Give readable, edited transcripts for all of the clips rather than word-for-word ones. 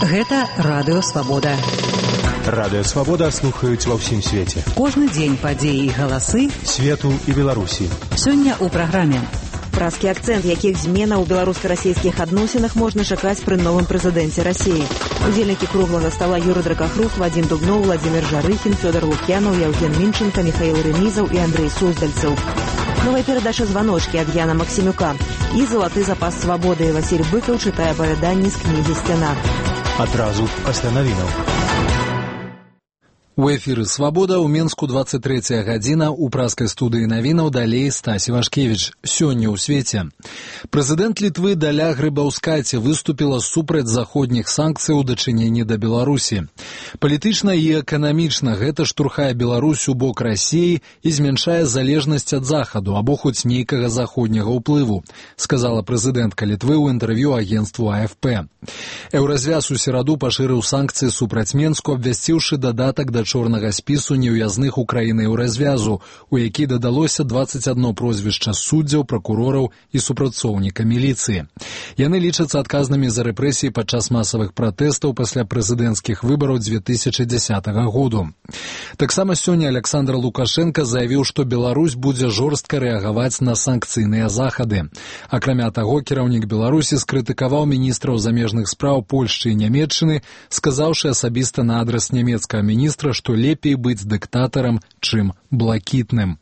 Гэта Радыё Свабода. Радыё Свабода слухаюць ва ўсім свеце. Кожны дзень падзеі і галасы свету і Беларусі. Сёння ў праграме. Празкі акцэнт, якіх зменаў у беларуска-расійскіх адносінах можна чакаць пры новым прэзідэнце Расіі. Удзельнікі круглага стала Юрый Дракахрук, Вадзім Дубноў, Владзімир Жарыхін, Фёдор Лук'янаў, Яўген Мінченка, Михаил Рэмізаў і Андрей Суздальцаў. Новая перадача «Званочкі» ад Яна Максімюка. І «Залаты запас свабоды». Васіль Быкаў чытае апавяданні з кнігі «Сцяна». Адразу пасля навінаў. У эфіры «Свабода» ў Менску 23 гадзіна, у праскай студыі навінаў далей Стась Івашкевіч. Сёння ў свеце. Прэзідэнт Літвы Даля Грыбаўскайце выступіла супраць заходніх санкцый у дачыненні да Беларусі. Палітычна і эканамічна гэта штурхае Беларусь у бок Расіі і змяншае залежнасць ад захаду або хоць нейкага заходняга ўплыву, сказала прэзідэнтка Літвы ў інтэрв'ю агенцтву АФП. Еўразвяз у сераду пашырыў санкцыі супраць Менску, абвясціўшы дадатак да чорнага спісу неўязных у краіны Еўразвязу, у які дадалося 21 прозвішча суддзяў, пракурораў і супрацоўніка міліцыі. Яны лічацца адказнымі за рэпрэсіі падчас масавых пратэстаў пасля прэзідэнцкіх выбараў 2010 году. Таксама сёння Александр Лукашенко заявіў, што Беларусь будзе жорстка рэагаваць на санкцыйныя захады. Акрамя таго, кіраўнік Беларусі скрытыкаваў міністраў замежных спраў Польшчы і Нямецчыны, сказаўшы асабіста на адрас нямецкага міністра, што лепей быць дыктатарам, чым блакітным.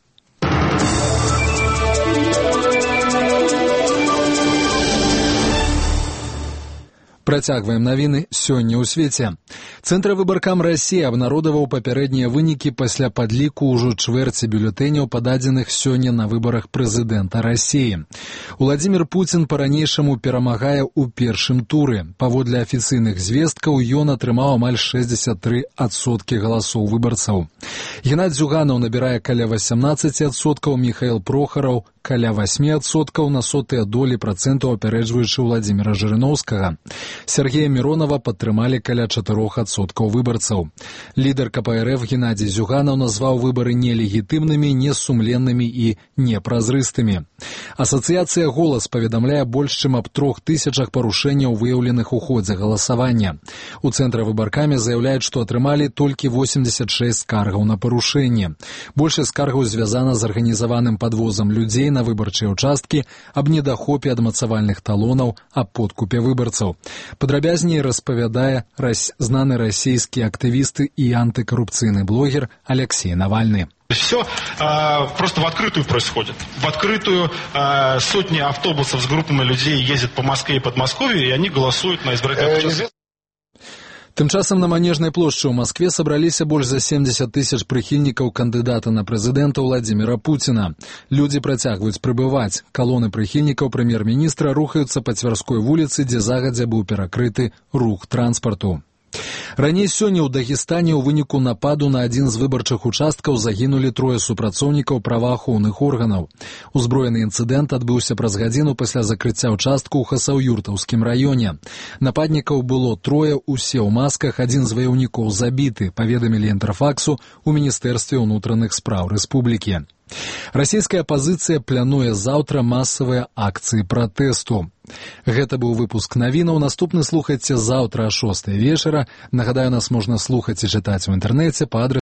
Працягваем навіны сёння ў свеце. Цэнтравыбаркам Расіі абнародаваў папярэднія вынікі пасля падліку ўжо чвэрці бюлетэняў, пададзеных сёння на выбарах прэзідэнта Расіі. Уладзімір Пуцін па-ранейшаму перамагае ў першым туры. Паводле афіцыйных звесткаў ён атрымаў амаль 63% галасоў выбарцаў. Геннадзь Зюганаў набірае каля 18%, Міхаіл Прохараў каля 8%, на сотыя долі працэнтаў апярэджваючы Владзіміра Жырыноўскага. Сергея Миронова падтрымалі каля 4% выбарцаў. Лідар КПРФ Геннадзій Зюганаў назваў выбары нелегітымнымі, несумленнымі і непразрыстымі. Асацыяцыя «Голас» паведамляе больш чым аб 3000 парушэнняў, выяўленых у ходзе галасавання. У цэнтравыбаркамі заяўляюць, што атрымалі толькі 86 скаргаў на парушэнне. Большасць скаргаў звязана з арганізаваным падвозам людзей на выбарчыя ўчасткі, аб недахопе адмацавальных талонаў, аб подкупе выбарцаў. Падрабязней распавядае знаны расійскі актывісты і антыкарупцыйны блогер Алексей Навальны. Все просто в открытую происходит. В открытую сотни автобусов с группами людей ездят по Москве и Подмосковью, и они голосуют на избирательных участках. Тым часам на Манежнай плошчы ў Маскве сабраліся больш за 70 000 прыхільнікаў кандыдата на прэзідэнта Владзіміра Пуціна. Людзі працягваюць прыбываць. Калоны прыхільнікаў прэм'ер-міністра рухаюцца па Цвярской вуліцы, дзе загадзя быў перакрыты рух транспарту. Раней сёння ў Дагестане ў выніку нападу на адзін з выбарчых участкаў загінулі 3 супрацоўнікаў праваахоўных органаў. Узброены інцыдэнт адбыўся праз гадзіну пасля закрыцця участку ў Хасаўюртаўскім раёне. Нападнікаў было 3, усе ў масках, адзін з ваяўнікоў забіты, паведамілі Інтэрфаксу ў Міністэрстве ўнутраных спраў рэспублікі. Расійская апазіцыя плануе заўтра масавыя акцыі пратэсту. Гэта быў выпуск навінаў. Наступны слухайце заўтра о 6 вечара. Нагадаю, нас можна слухаць і чытаць у інтэрнэце па адрасу